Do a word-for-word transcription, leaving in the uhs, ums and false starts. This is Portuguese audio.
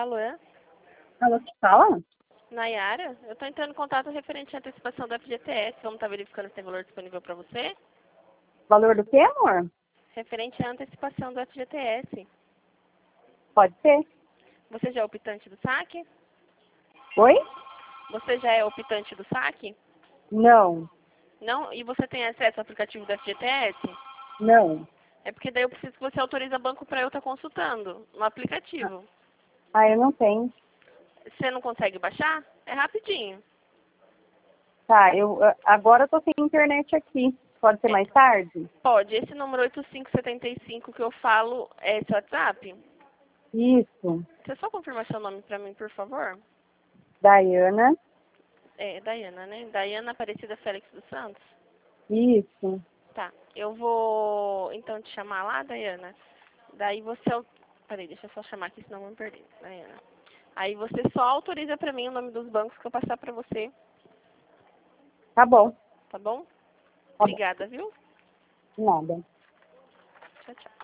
Alô? Alô, que fala? Nayara? Eu tô entrando em contato referente à antecipação do F G T S. Vamos estar verificando se tem valor disponível para você? Valor do quê, amor? Referente à antecipação do F G T S. Pode ser. Você já é optante do saque? Oi? Você já é optante do saque? Não. Não? E você tem acesso ao aplicativo do F G T S? Não. É porque daí eu preciso que você autorize o banco para eu estar consultando no aplicativo. Ah, eu não tenho. Você não consegue baixar? É rapidinho. Tá, eu ah, agora eu tô sem internet aqui. Pode ser É, mais tarde? pode. Esse número oito cinco sete cinco que eu falo é esse WhatsApp? Isso. Você só confirma seu nome para mim, por favor? Daiana. É, Daiana, né? Daiana Aparecida Félix dos Santos? Isso. Tá. Eu vou, então, te chamar lá, Daiana. Daí você... au- Peraí, deixa eu só chamar aqui, senão eu vou me perder. Daiana. Aí você só autoriza pra mim o nome dos bancos que eu passar pra você, Tá bom. tá bom? Tá bom. Obrigada, viu? Nada. Tchau, tchau.